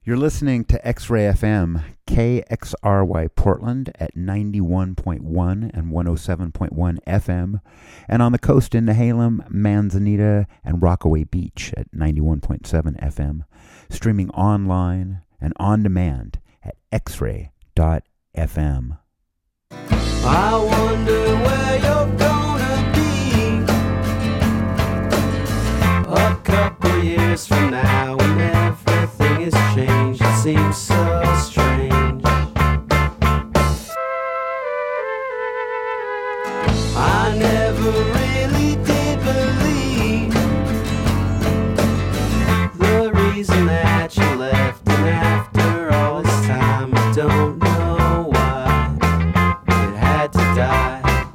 You're listening to X-Ray FM, KXRY Portland at 91.1 and 107.1 FM, and on the coast in Nehalem, Manzanita, and Rockaway Beach at 91.7 FM, streaming online and on demand at xray.fm. I wonder where you're gonna be a couple years from now when everything has changed. It seems so strange. I never really did believe the reason that you left, and after all this time I don't know why it had to die.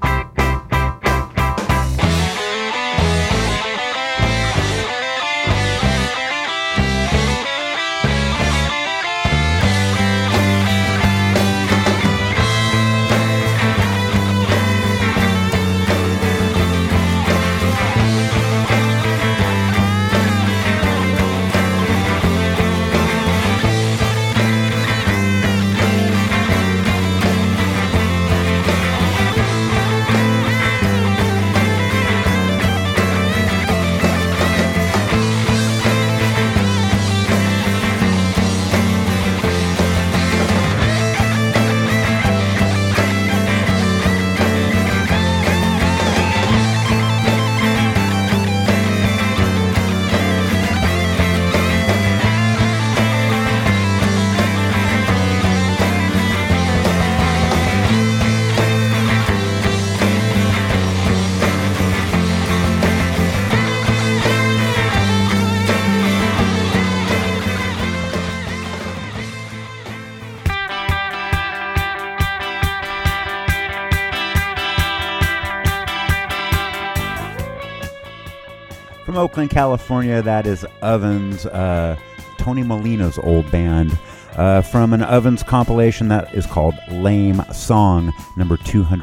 From Oakland, California, that is Ovens, Tony Molina's old band, from an Ovens compilation that is called Lame Song, number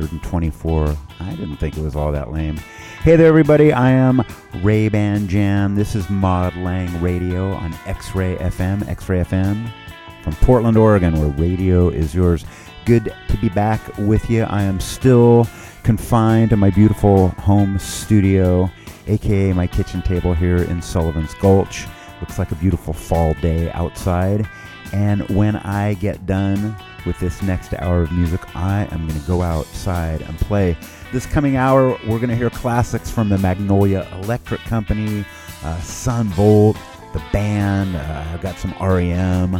224. I didn't think it was all that lame. Hey there, everybody. I am Ray-Ban Jan. This is Maud Lang Radio on X-Ray FM, X-Ray FM, from Portland, Oregon, where radio is yours. Good to be back with you. I am still confined to my beautiful home studio, aka my kitchen table here in Sullivan's Gulch. Looks like a beautiful fall day outside. And when I get done with this next hour of music, I am going to go outside and play. This coming hour, we're going to hear classics from the Magnolia Electric Company, Son Volt, the band. I've got some REM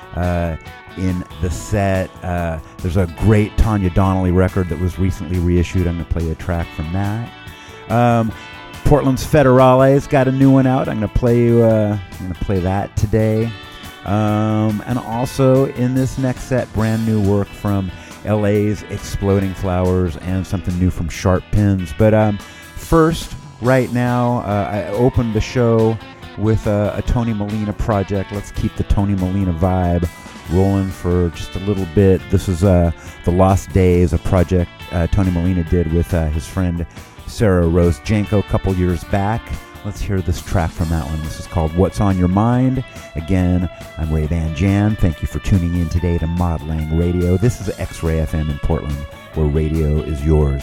in the set. There's a great Tanya Donnelly record that was recently reissued. I'm going to play a track from that. Portland's Federales got a new one out. I'm going to play that today. And also in this next set, brand new work from LA's Exploding Flowers and something new from Sharp Pins. But first, right now, I opened the show with a Tony Molina project. Let's keep the Tony Molina vibe rolling for just a little bit. This is The Lost Days, a project Tony Molina did with his friend Sarah Rose Janko a couple years back. Let's hear this track from that one. This is called What's on Your Mind. Again, I'm Ray-Ban Jan. Thank you for tuning in today to Maud Lang Radio. This is X-Ray FM in Portland, where radio is yours.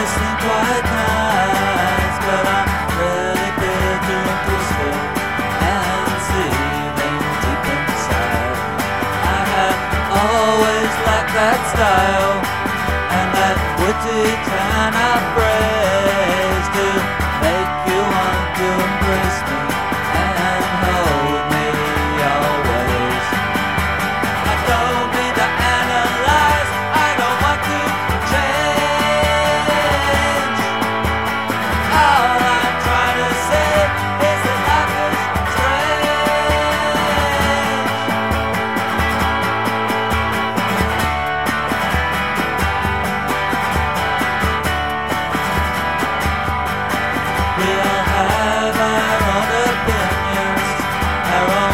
seem quite nice, but I'm really bitter and twisted and seething deep inside. I have always liked that style and that witty kind of phrase to make you want to embrace me and hold me always. I don't mean to analyze, I don't want to change. All I'm trying to say is that life is we all have our own opinions, our own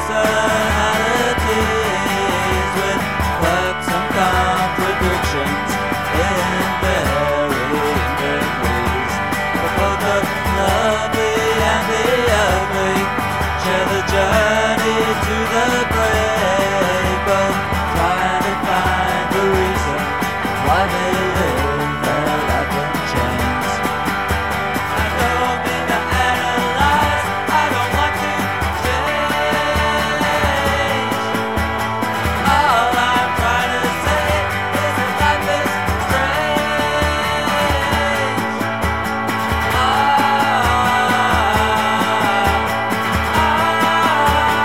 personalities, with quirks and contradictions in varying degrees. But both the lovely and the ugly share the journey to the grave, both trying to find the reason why they live their life in chains. I don't mean to analyze, I don't want to change. All I'm trying to say is that life is strange.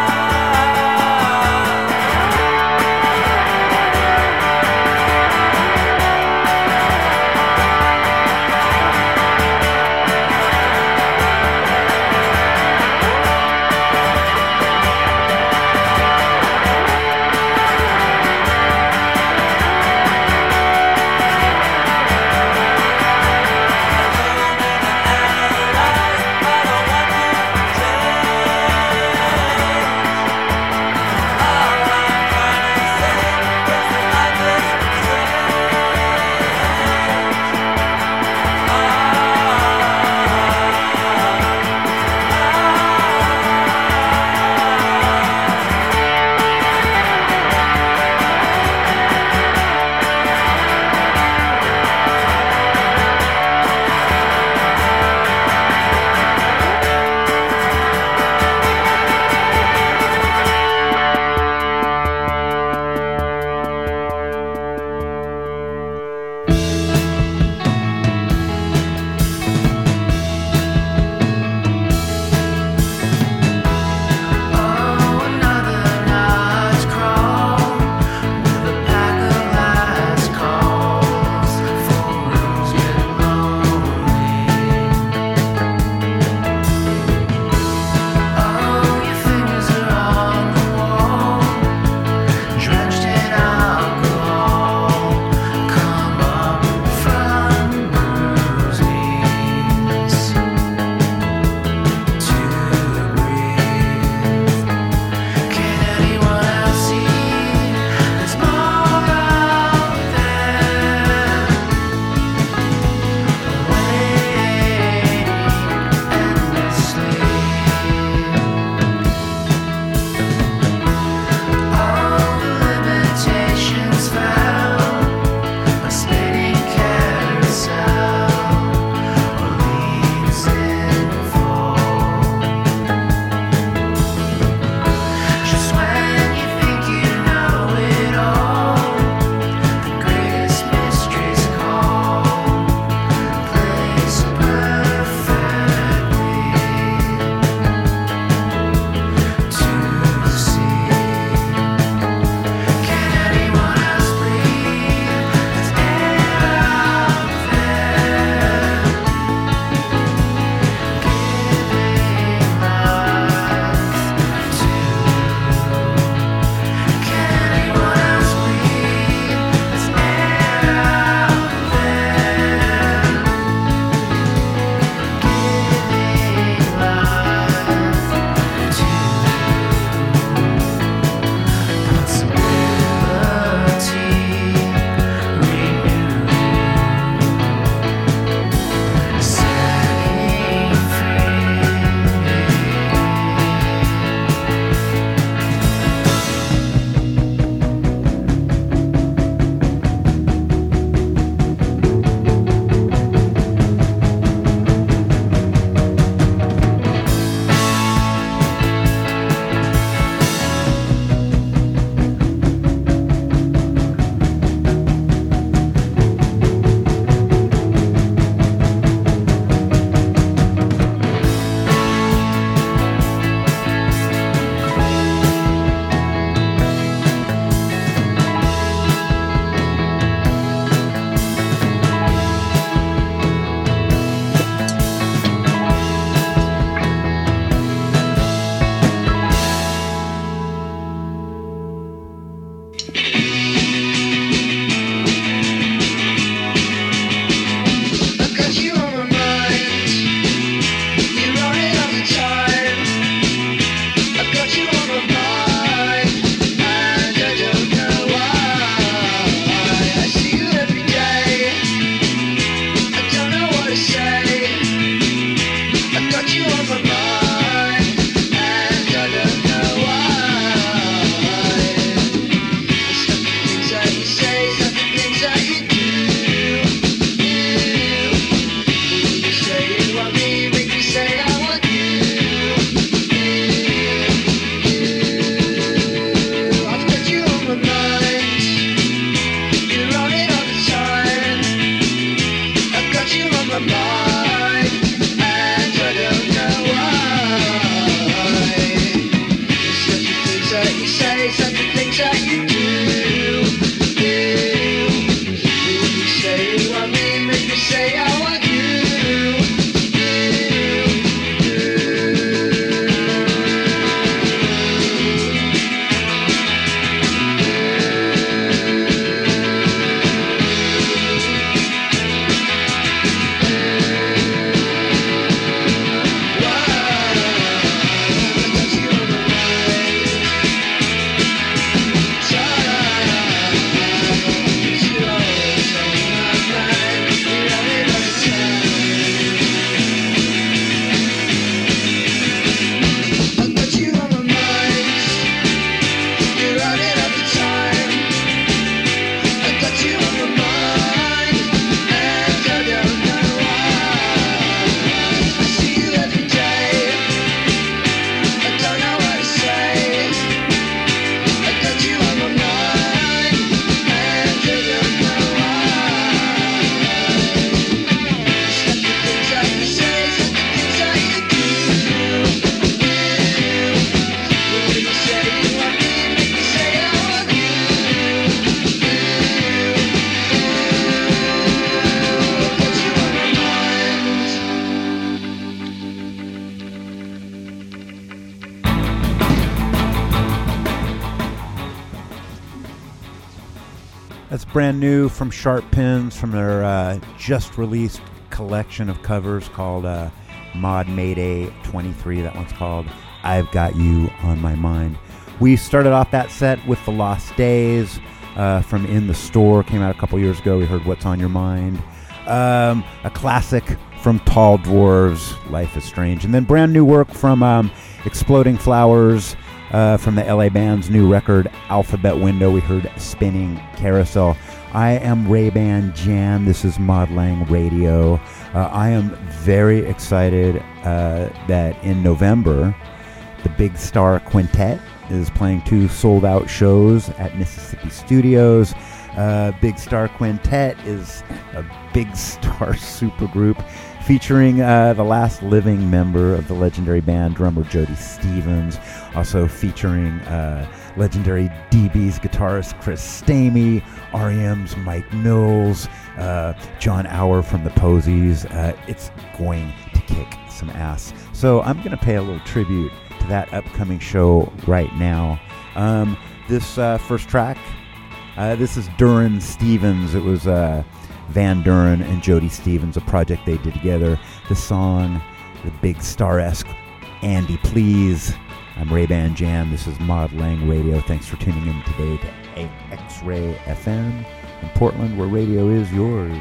brand new from Sharp Pins from their just released collection of covers called Mod Mayday 23. That one's called I've Got You on My Mind. We started off that set with The Lost Days from In the Store, came out a couple years ago. We heard What's on Your Mind. A classic from Tall Dwarves, Life is Strange. And then brand new work from Exploding Flowers from the LA band's new record, Alphabet Window. We heard Spinning Carousel. I am Ray-Ban Jan. This is Mod Lang Radio. I am very excited that in November, the Big Star Quintet is playing 2 sold-out shows at Mississippi Studios. Big Star Quintet is a Big Star supergroup featuring the last living member of the legendary band, drummer Jody Stevens. Also featuring legendary DB's guitarist Chris Stamey, REM's Mike Mills, John Auer from the Posies. It's going to kick some ass. So I'm going to pay a little tribute to that upcoming show right now. This first track, this is Duran Stevens. It was Van Duren and Jody Stevens, a project they did together. The song, the Big Star-esque Andy Please. I'm Ray-Ban Jan. This is Mod Lang Radio. Thanks for tuning in today to X-Ray FM in Portland, where radio is yours.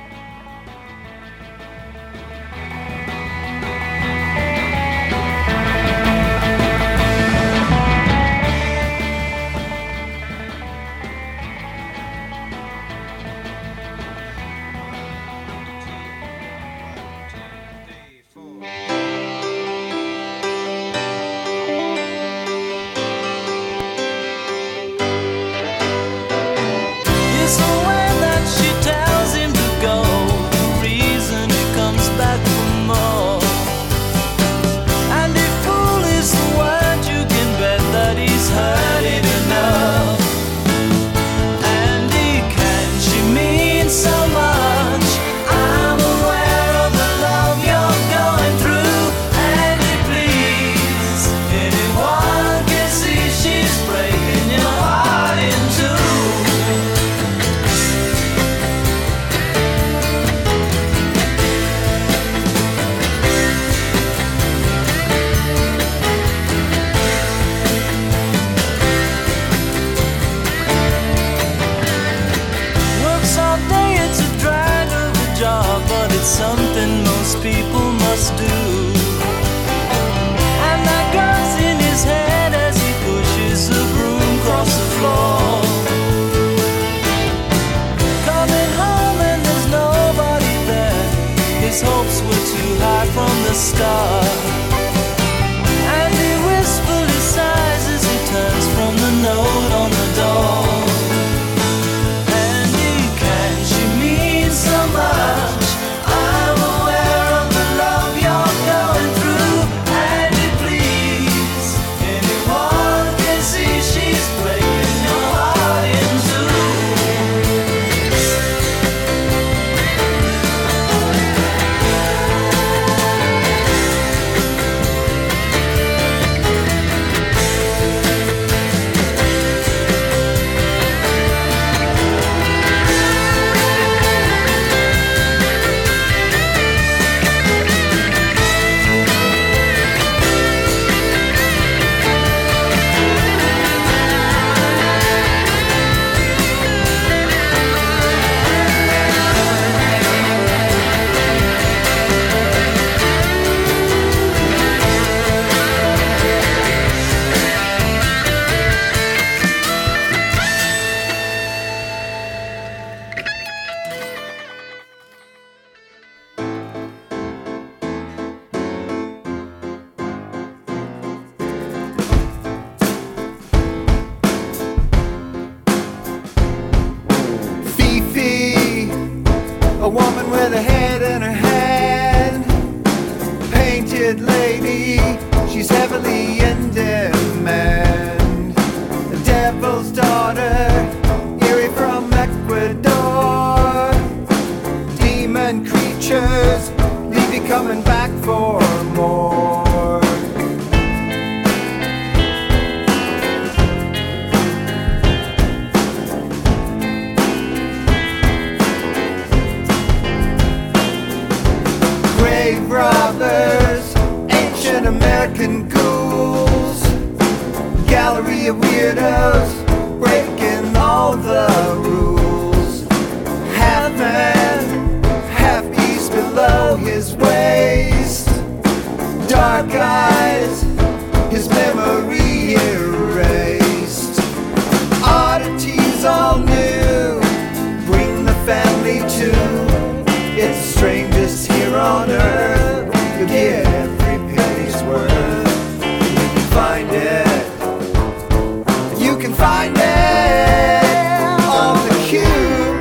It's the way that she tells him to go, the reason he comes back for more. And if fool is the word, you can bet that he's heard it enough. Andy, can she mean so much? I'm aware of the love you're going through. Andy, please, anyone can see she's breaking your heart in two. Works all day, it's a drag of a job, but it's something most people must do. And that goes in his head as he pushes the broom across the floor. Coming home and there's nobody there. His hopes were too high from the start. And he wistfully sighs as he turns from the note on the door. Andy, can she mean so much? I'm aware of the love you're going through. Andy, please, anyone can see she's breaking your heart in two. Fifi, a woman with a head in her hand, painted lady, she's heavily in demand. The devil's daughter, eerie from Ecuador, demon creatures, leave you coming back for more. and ghouls, gallery of weirdos, breaking all the rules. Half man, half beast below his waist, dark eyes, his memory erased. Oddities all new, bring the family to. It's the strangest here on earth. You'll get every penny's worth. You can find it. You can find it on the cube.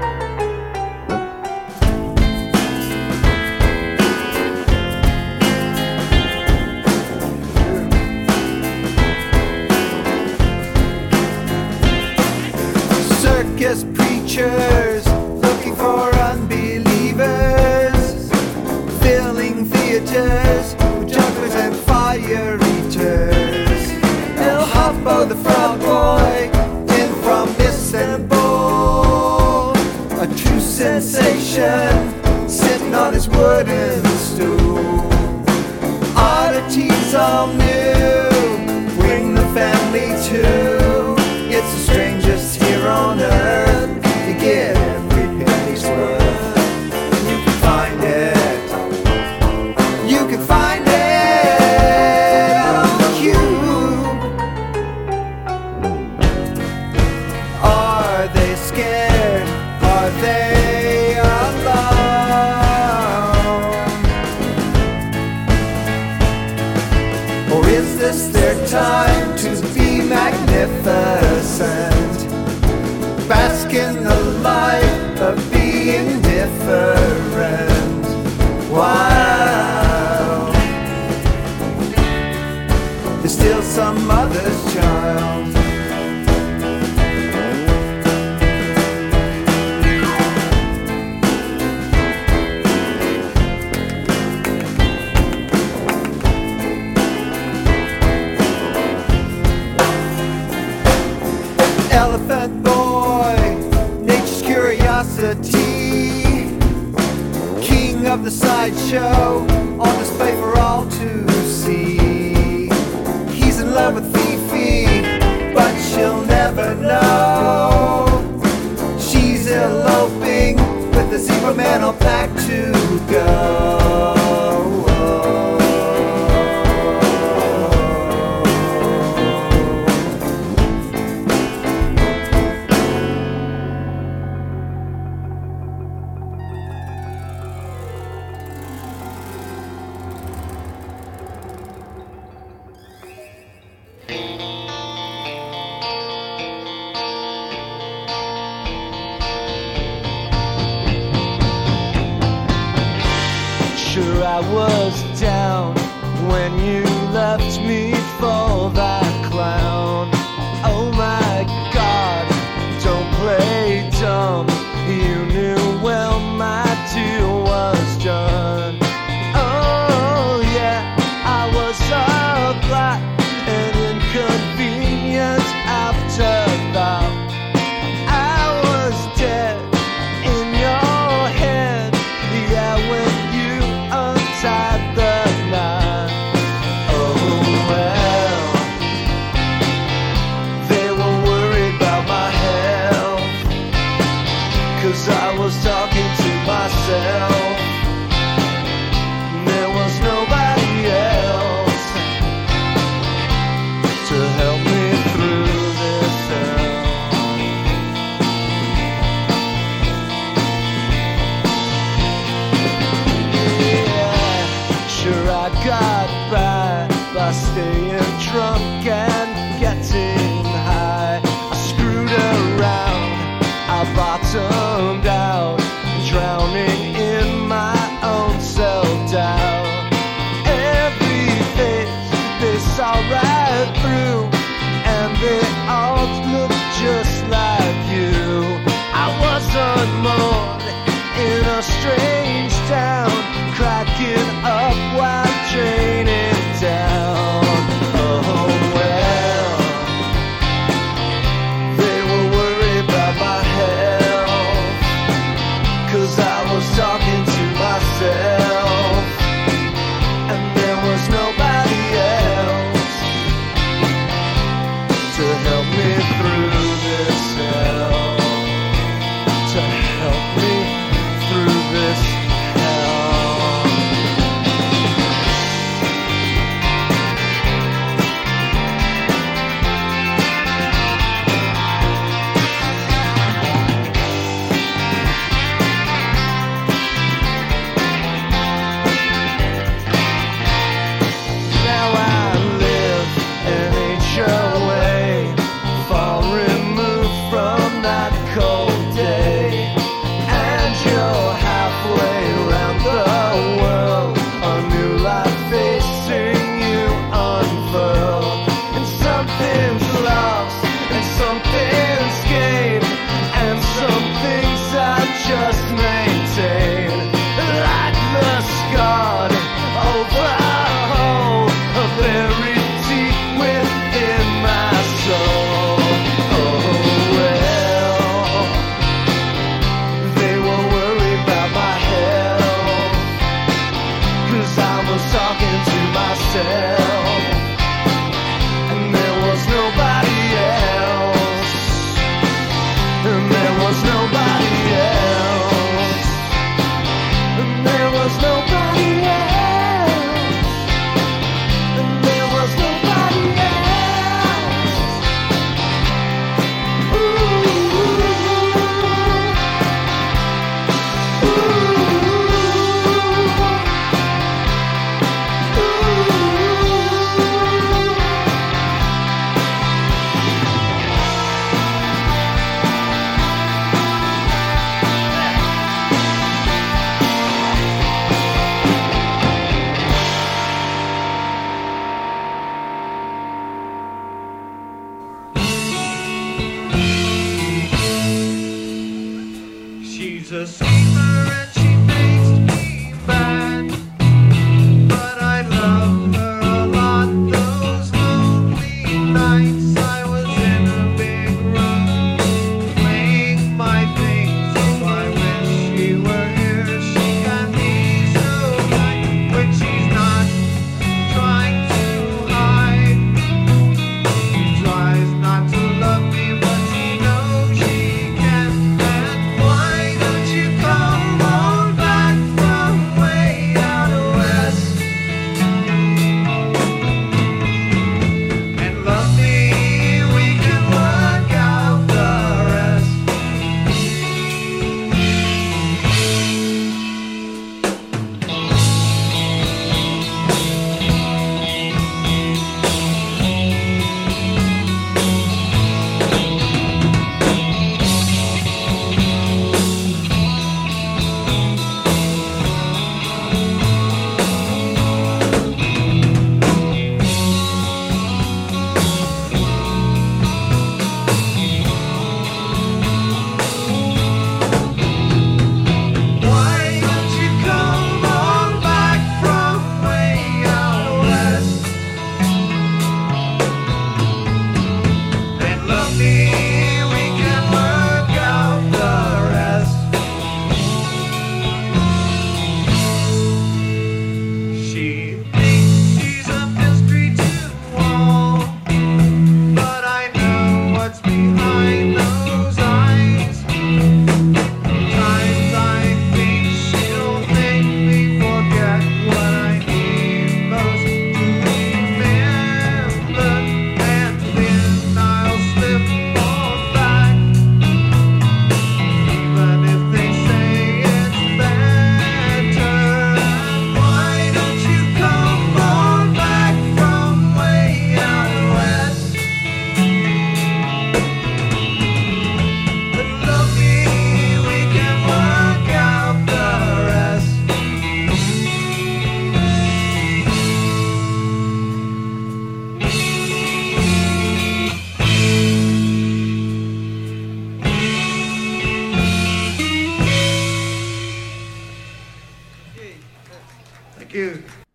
Circus preachers looking for unbelievers, filling theaters with jugglers and fire eaters. El Hoppo the frog boy in from Istanbul, a true sensation sitting on his wooden stool. Oddities all new, bring the family to. It's the strangest here on earth. You get every penny's worth. You can find it. You can find it on the cube. Are they scared? Are they alone? Or is this their time to be magnificent? Bask in the light of being different. Wow, you're still some mother's child. Elephant boy, nature's curiosity, king of the sideshow, on display for all to see. He's in love with Fifi, but she'll never know. She's eloping with the zebra man all packed to go. Sure, I was down when you left me for that clown. Oh my God, don't play dumb. You knew well my deal was done. Oh yeah, I was a black and inconvenient afterthought. I was dead in your head, yeah, when you untied the knot. Oh well, they were worried about my health, 'cause I was talking to myself. There was nobody else to help me through this hell. Yeah, sure I got by staying drunk and getting high. I screwed around, I bottomed out, drowning in my own self-doubt. Every face they saw right through, and they all looked just like you. I wasn't mourned in a strange town, cracking up while draining down. there was nobody else. And there was nobody else. She's a schemer and she makes me bad, but I love her a lot. Those lonely nights I was in a big room playing my things. Oh, I wish she were here. She got me so right when she's not trying to hide. She tries not to love me, but she knows she can. And why don't you come on back from way out west and love me? We can work out the rest. Why don't you come on back from way out west and love me? We can work out the rest. She thinks she's a mystery to all, but I know what's behind those eyes. Sometimes I think she'll make me forget what I need most to remember, and then I'll slip on back, even if they say it's better. Why don't you come on back from way out west and love me? We can work out the rest. Thank you.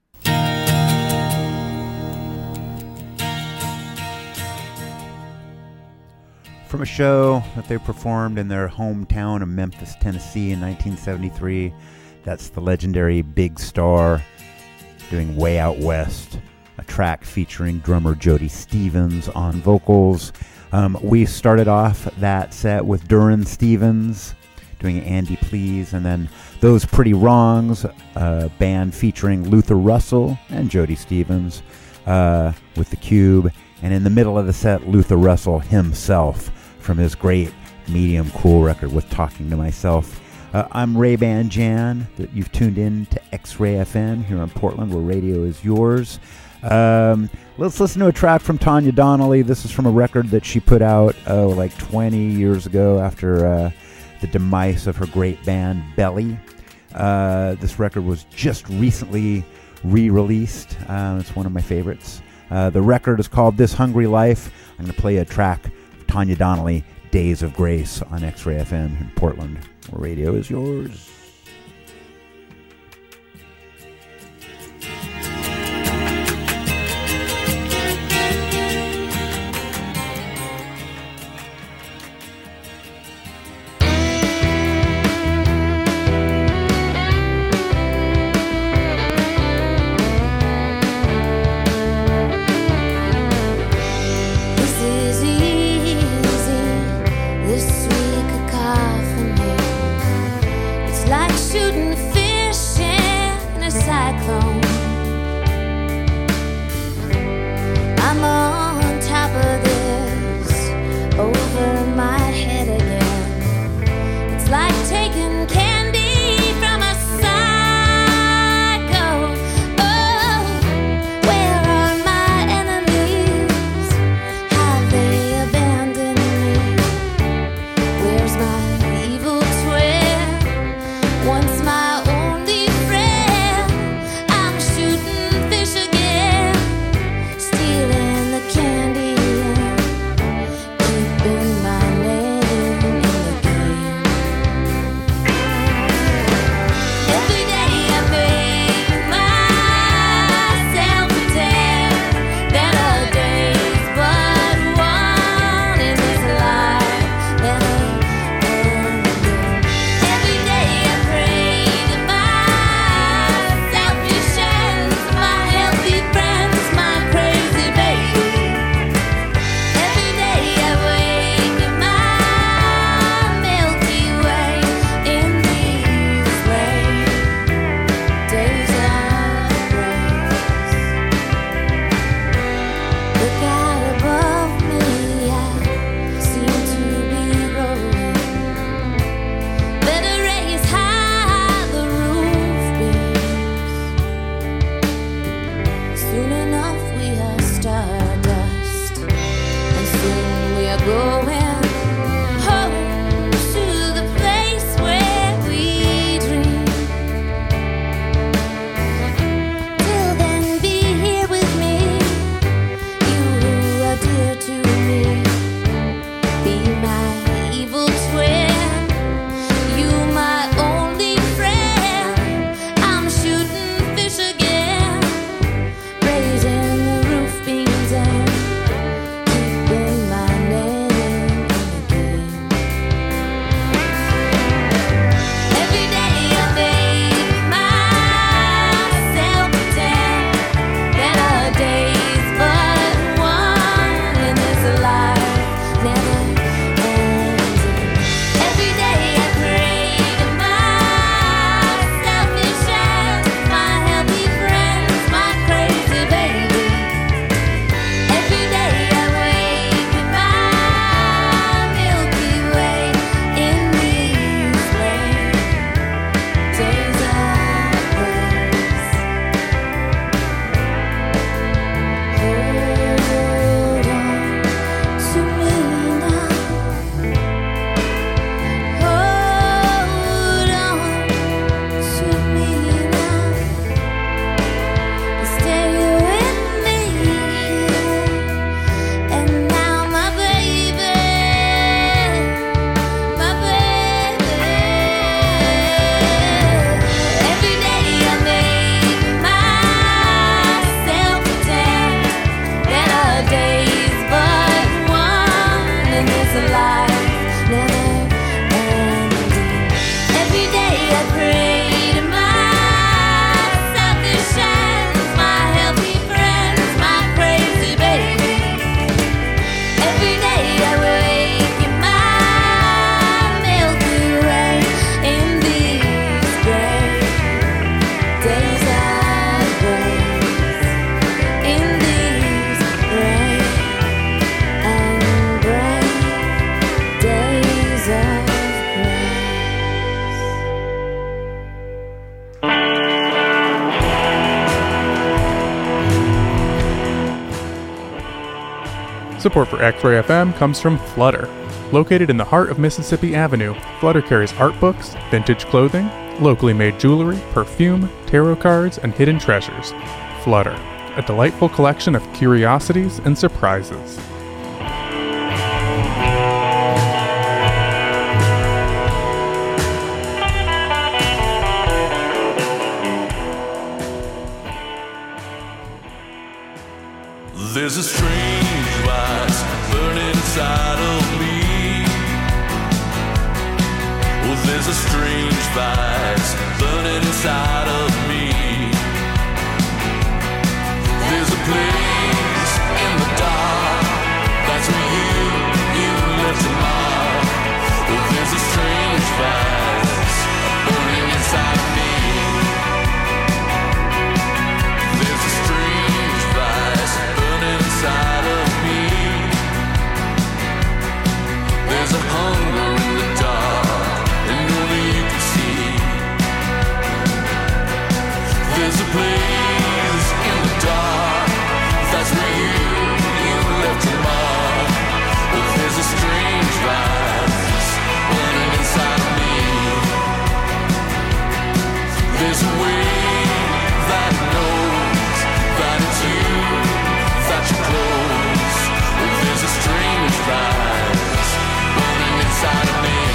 From a show that they performed in their hometown of Memphis, Tennessee in 1973. That's the legendary Big Star doing Way Out West, a track featuring drummer Jody Stevens on vocals. We started off that set with Duran Stevens doing Andy Please, and then Those Pretty Wrongs, a band featuring Luther Russell and Jody Stevens with The Cube. And in the middle of the set, Luther Russell himself from his great Medium Cool record with Talking to Myself. I'm Ray-Ban Jan. You've tuned in to X-Ray FM here in Portland, where radio is yours. Let's listen to a track from Tanya Donnelly. This is from a record that she put out like 20 years ago after the demise of her great band Belly. This record was just recently re-released. It's one of my favorites. The record is called This Hungry Life. I'm going to play a track of Tanya Donnelly, Days of Grace, on X-Ray FM in Portland, where radio is yours. This week a car for me. It's like Support for X-Ray FM comes from Flutter. Located in the heart of Mississippi Avenue, Flutter carries art books, vintage clothing, locally made jewelry, perfume, tarot cards, and hidden treasures. Flutter, a delightful collection of curiosities and surprises. There's a strange vice burning inside of me. Oh, there's a strange vice burning inside of me. There's a place in the dark, that's where you left your mark. Oh, there's a strange vice burning inside of me. There's a strange vice burning inside of me. There's a hunger in the dark, and only you can see. There's a place in the dark, that's where you left your mark. But there's a strange vice burning inside of me. There's a wave that knows that it's you, that you're close. But there's a strange vice burning inside of me.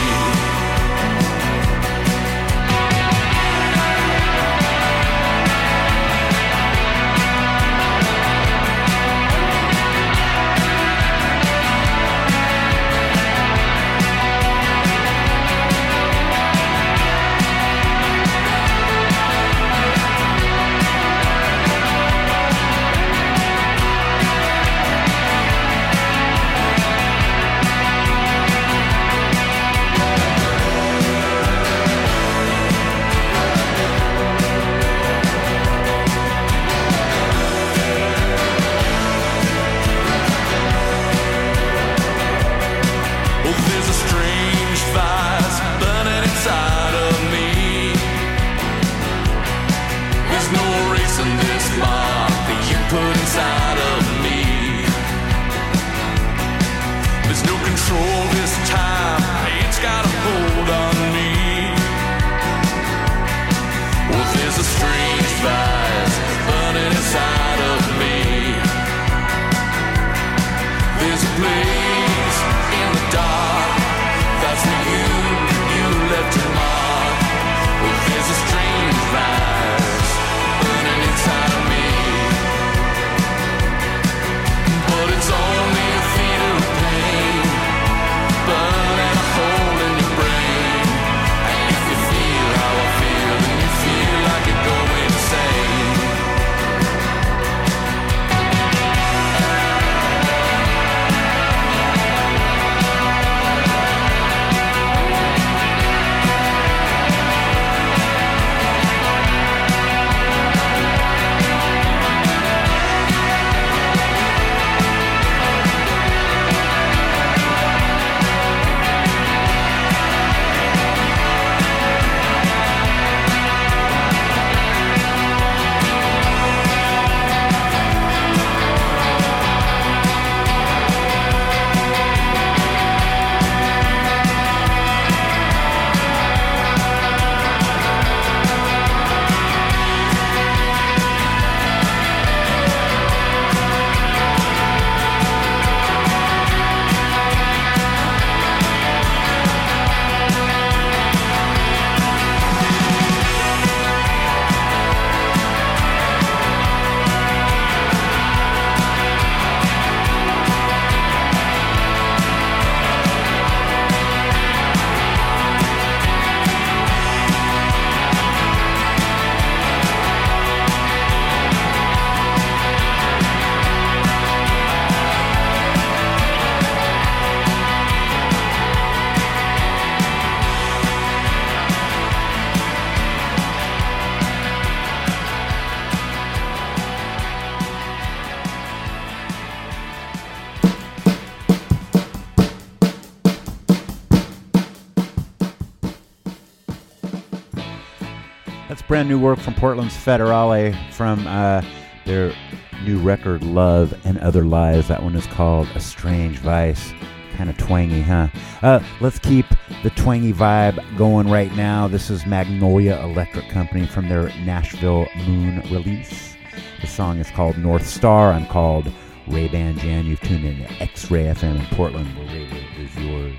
Brand new work from Portland's Federale from their new record, Love and Other Lies. That one is called A Strange Vice. Kind of twangy, huh? Let's keep the twangy vibe going right now. This is Magnolia Electric Company from their Nashville Moon release. The song is called North Star. I'm called Ray-Ban Jan. You've tuned in to X-Ray FM in Portland, where radio is yours.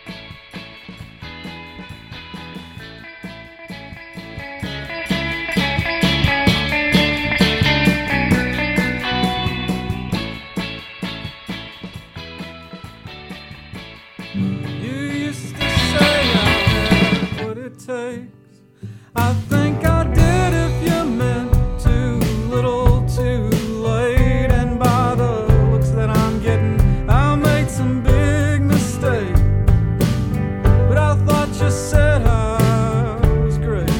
I think I did if you meant too little too late. And by the looks that I'm getting, I made some big mistake. But I thought you said I was great.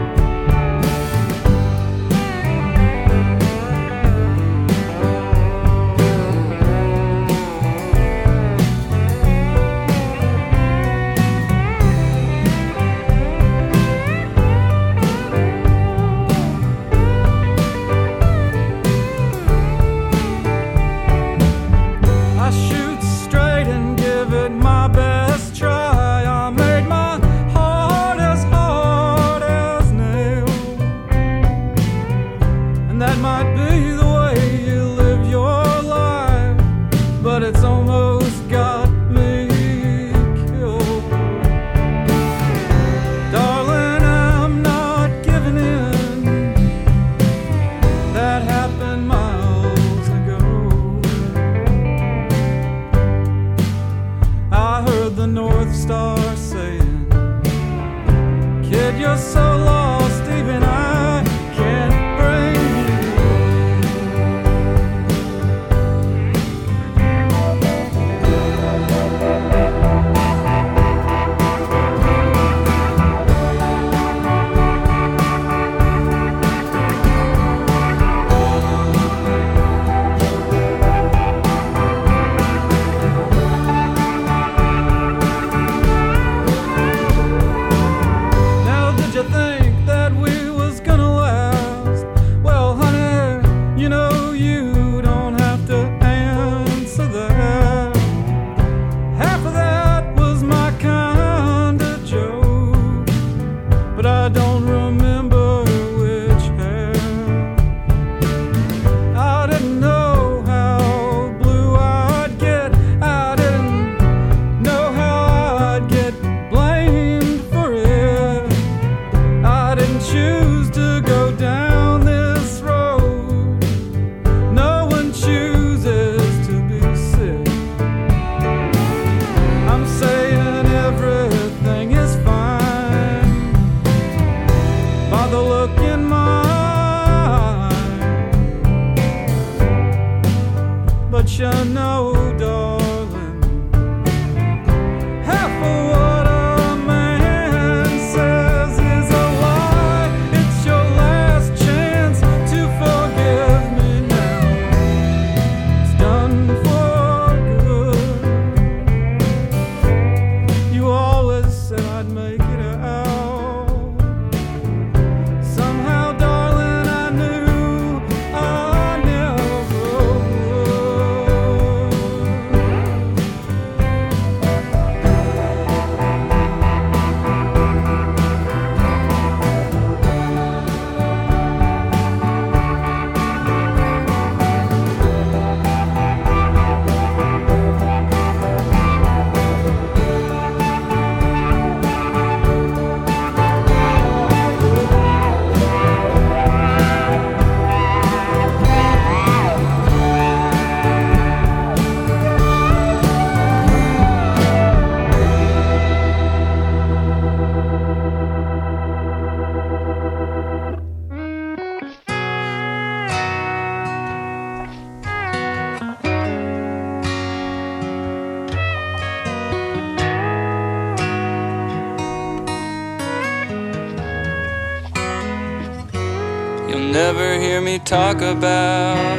Never hear me talk about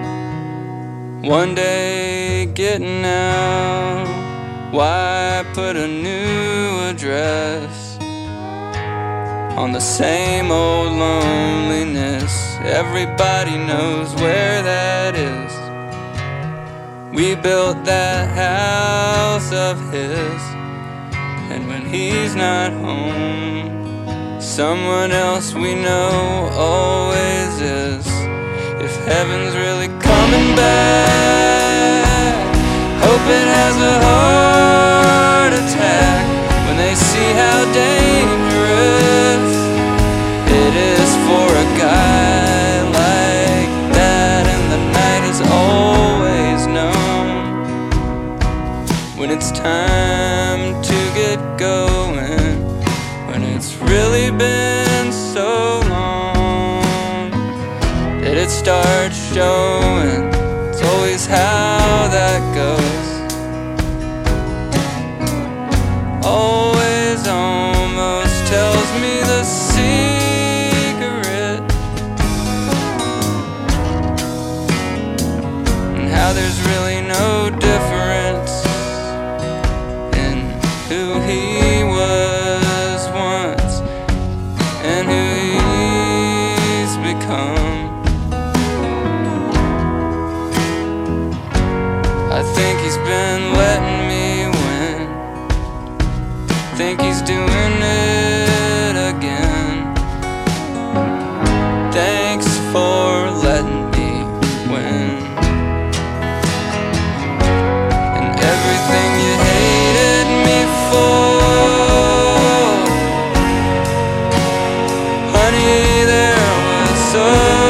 one day getting out. Why put a new address on the same old loneliness everybody knows where that is. We built that house of his, and when he's not home, someone else we know always is. If heaven's really coming back, hope it has a heart attack when they see how dangerous it is for a guy like that. And the night has always known when it's time to get going, when it's really been so long that it starts showing. It's always how that goes. Always almost tells me the secret, and how there's really no difference in who he was once and who he's become. I think he's been letting me win. Think he's doing it again. Thanks for letting me win. And everything you hated me for, honey, there was so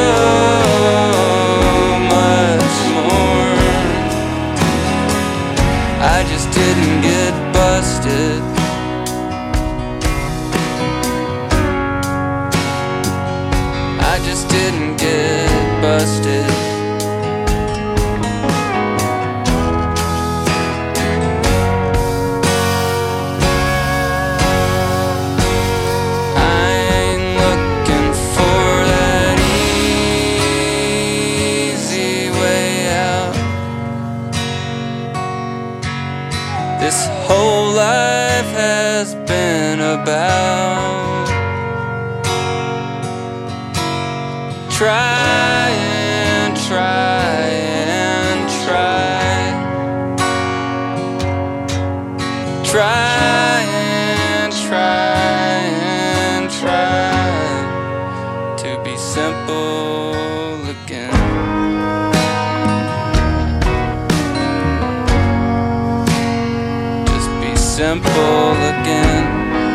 much more. I just didn't get busted. I just didn't get busted. I ain't looking for that easy way out. This whole life has been about try and try and try, try and try and try to be simple again. Just be simple again.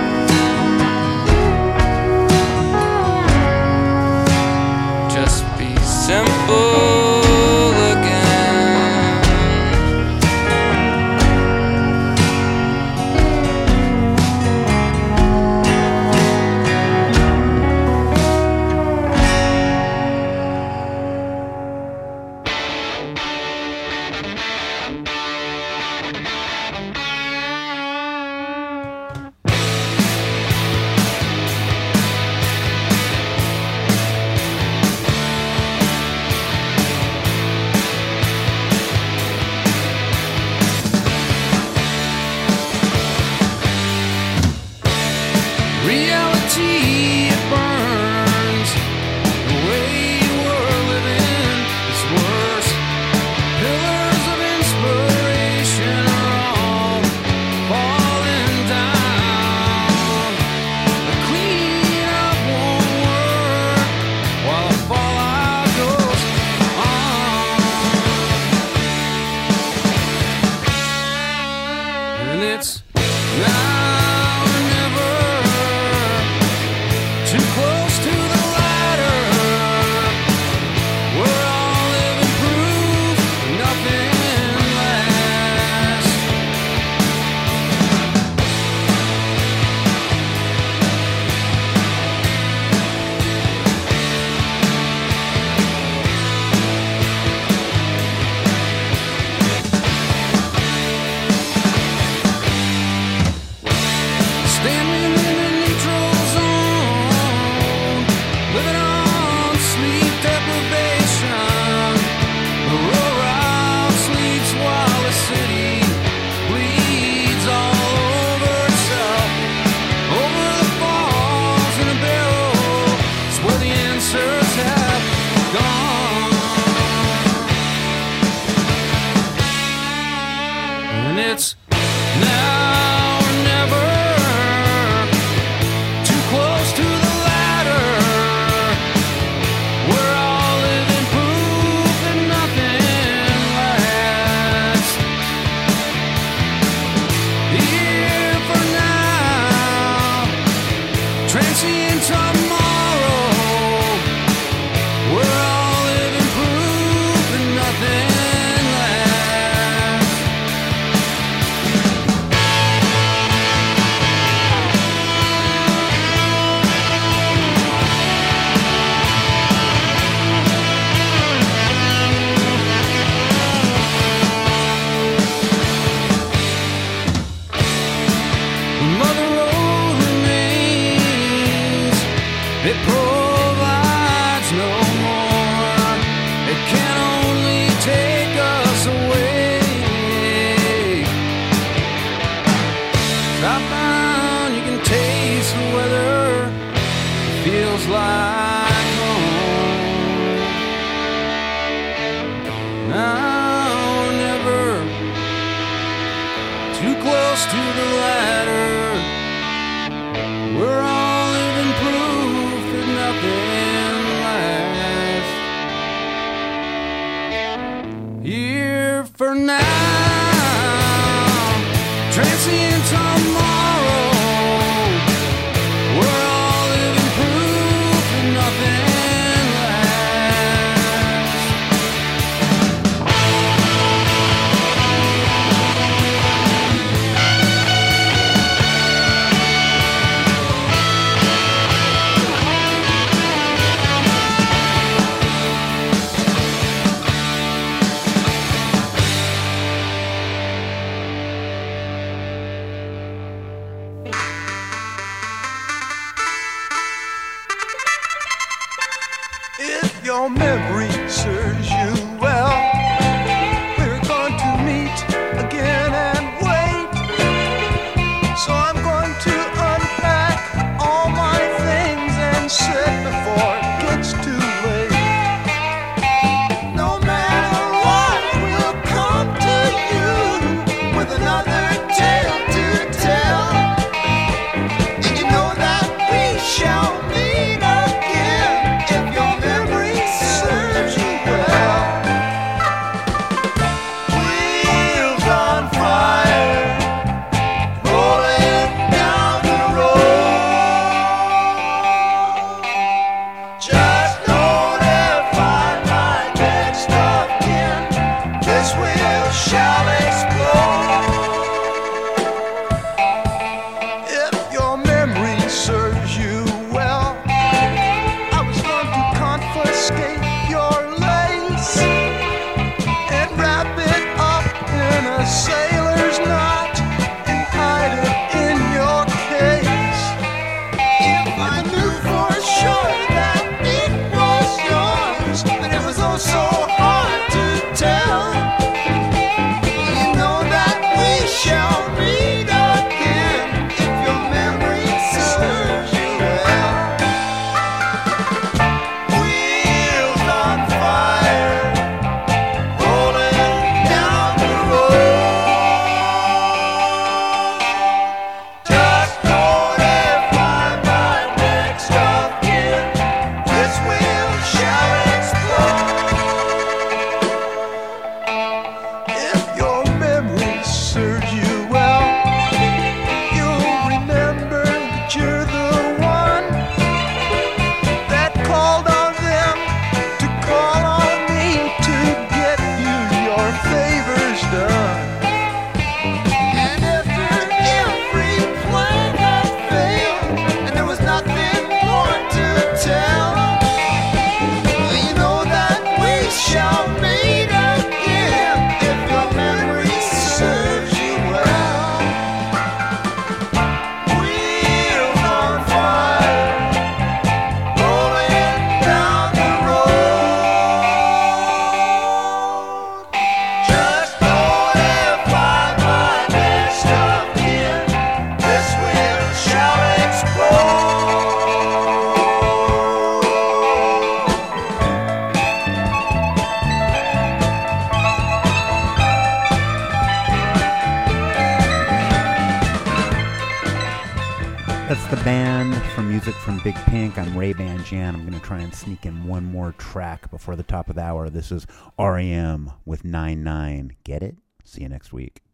Just be simple again. Reality, it burns. The way you were living is worse. Pillars of inspiration are all falling down. The cleanup won't work while the fallout goes on. And it's now or never. Too close to the ladder. We're all living proof nothing lasts. Standing in the neutral zone, living on sleep deprivation. The rural sleeps while the city bleeds all over itself. Over the falls in a barrel, it's where the answers have close to the ladder. We're all living proof that nothing lasts. Here for now, transient tomorrow. We're all living proof that nothing If your memory serves you well, we're going to meet again and wait. So I'm going to unpack all my things and sit before it gets too late. No matter what, we'll come to you with another tale to tell. And you know that we shall meet again if your memory serves you well. Wheels on fire, rolling down the road. Just notify my next of kin. This wheel shall explode. If your memory serves you well, I was going to confiscate your lace and wrap it up in a sailor's knot and hide it in your case. If I knew for sure that it was yours, but it was oh so hard to tell. You know that we shall meet again if your memory serves you well. Wheels on fire, rolling down the road. Just notify my next of kin. This wheel shall explode. If your memory serves you well, you'll remember that you're the one that called on them to call on me to get you your favors done. And after every plan had failed and there was nothing more to tell, you know that we shall meet again if your memory serves you well. Wheels on fire, rolling down the road. Just notify my next of kin. This wheel shall explode. That's the band from Music from Big Pink. I'm Ray Ban Jan. I'm going to try and sneak in one more track before the top of the hour. This is REM with 9-9. Get it? See you next week.